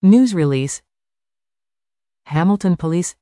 News release. Hamilton Police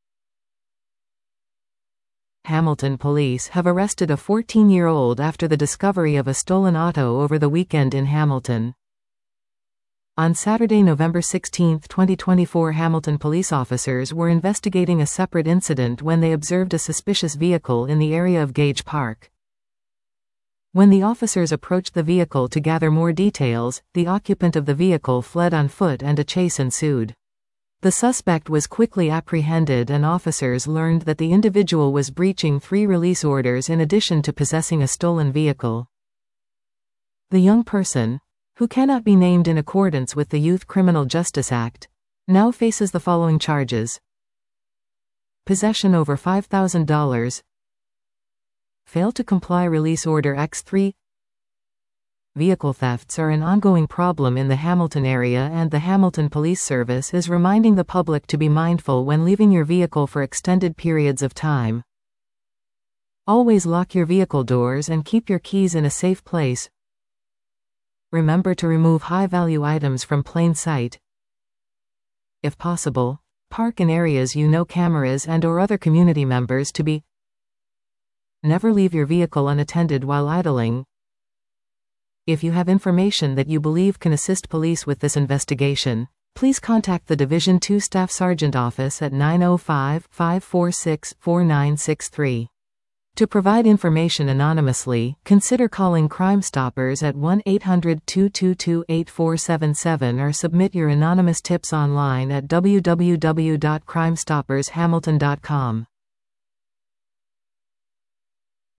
have arrested a 14-year-old after the discovery of a stolen auto over the weekend in Hamilton. On Saturday, November 16, 2024, Hamilton police officers were investigating a separate incident when they observed a suspicious vehicle in the area of Gage Park. When the officers approached the vehicle to gather more details, the occupant of the vehicle fled on foot and a chase ensued. The suspect was quickly apprehended and officers learned that the individual was breaching 3 release orders in addition to possessing a stolen vehicle. The young person, who cannot be named in accordance with the Youth Criminal Justice Act, now faces the following charges: possession over $5,000, failed to comply release order X3. Vehicle thefts are an ongoing problem in the Hamilton area, and the Hamilton Police Service is reminding the public to be mindful when leaving your vehicle for extended periods of time. Always lock your vehicle doors and keep your keys in a safe place. Remember to remove high-value items from plain sight. If possible, park in areas you know cameras and/or other community members to be. Never leave your vehicle unattended while idling. If you have information that you believe can assist police with this investigation, please contact the Division 2 Staff Sergeant Office at 905-546-4963. To provide information anonymously, consider calling Crime Stoppers at 1-800-222-8477 or submit your anonymous tips online at www.crimestoppershamilton.com.